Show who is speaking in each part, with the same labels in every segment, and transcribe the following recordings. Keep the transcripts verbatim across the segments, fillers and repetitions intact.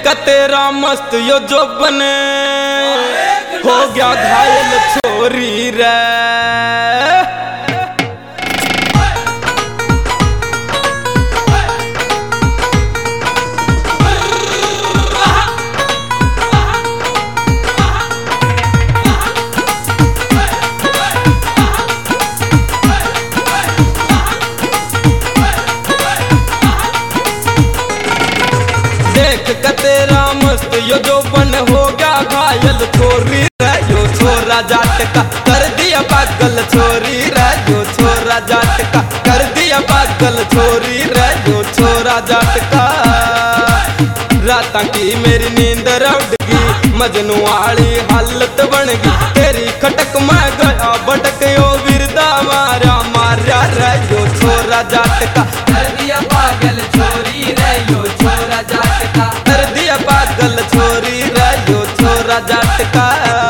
Speaker 1: का तेरा मस्त यो जो बने हो गया घायल छोरी रे। देख का तेरा मस्त यो जो बन हो गया घायल छोरी रे। यो छोरा जाट का कर दिया पागल छोरी रे। यो छोरा जाट का कर दिया पागल छोरी रे। यो छोरा जाट का रात की मेरी नींद उड़गी मजनू वाली हालत बन गई। तेरी खटक मैं गया भटक यो बिरदा मारा मारा रे। यो छोरा जाट का
Speaker 2: कर दिया पागल छोरी रे। यो छोरा जाट का
Speaker 1: कर दिया पागल छोरी रे। यो छोरा जाट का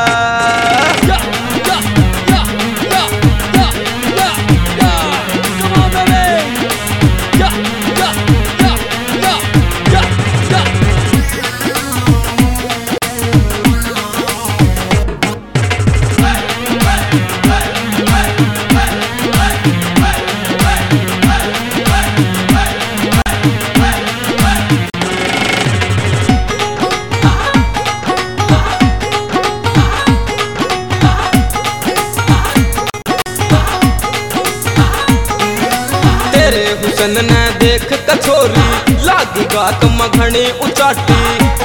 Speaker 1: हुसन ने देख कछोरी लागी गात मघनी उचाटी।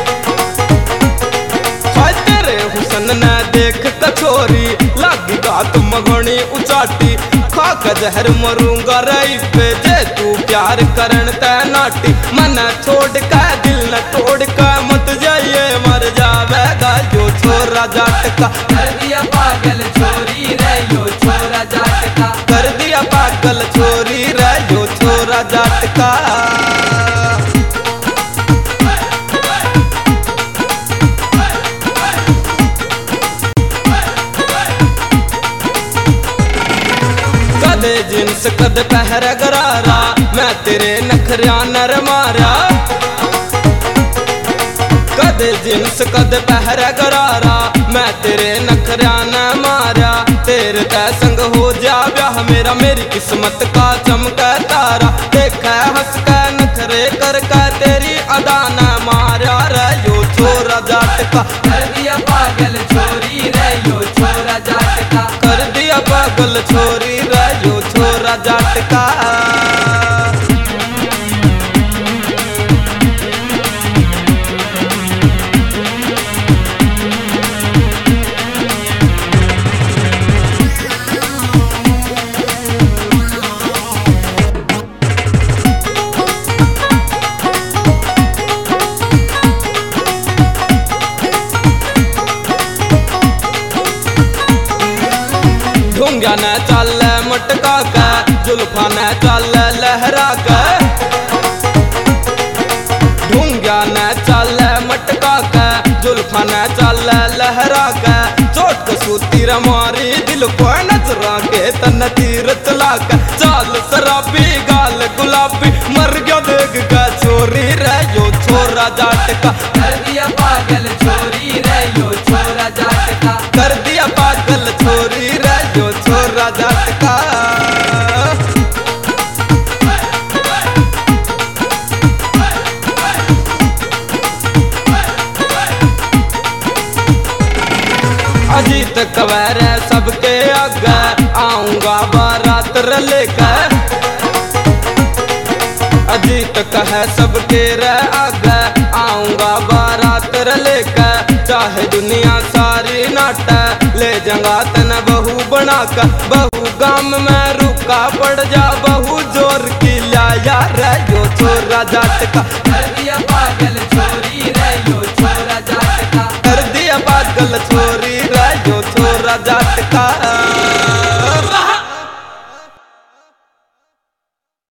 Speaker 1: हाय तेरे हुसन ने देख कछोरी लागी गात मघनी उचाटी। खा का जहर मरूंगा रही पे जे तू प्यार करन तै नाटी। मन छोड़ का दिल न तोड़ का मत जाइए मर जावेगा। यो छोरा जाट का
Speaker 2: कर दिया पागल छोरी रे। यो छोरा जाट का
Speaker 1: कर दिया पागल छोरी रे। यो छोरा जाट का कदे जिन्स कद पहर गरारा मैं तेरे नखरिया नर मारा। कदे जिन्स कद पहर गरारा मैं तेरे नखरिया न मारा। तेरे तै संग हो जा ब्याह मेरा मेरी किस्मत का चमका तारा। देखा हंस का नखरे कर का तेरी अदा न मारा रे। यो छोरा जाट का
Speaker 2: कर दिया पागल छोरी रे। यो छोरा जाट का
Speaker 1: कर दिया पागल छोरी रे। यो छोरा जाट का ढूंगा न चल मटका के जुल्फा न चल लहरा के। ढूंगा न चल मटका के जुल्फा न चल लहरा के। चोट सूती रमारी दिल को नजरा के तन तीर चला के। चाल शराबी गाल गुलाबी मर गया देख का छोरी रे। यो छोरा जाट का
Speaker 2: कर दिया पागल छोरी रे। यो छोरा जाट का
Speaker 1: कर दिया पागल छोरी रे। यो छोरा जाट का अजीत कवैर सबके आगे आऊंगा बारात लेकर। अजीत कह सबके रे आगे आऊंगा बारात लेकर। चाहे दुनिया सारी नाटा ले जंगा तन बहू बना कर। बहू गाम में रुका पड़ जा बहू जोर की लाया रे। यो छोरा जाट का
Speaker 2: कर दिया पागल छोरी रे। यो छोरा जाट का
Speaker 1: कर दिया पागल छोरी रे। यो छोरा जाट का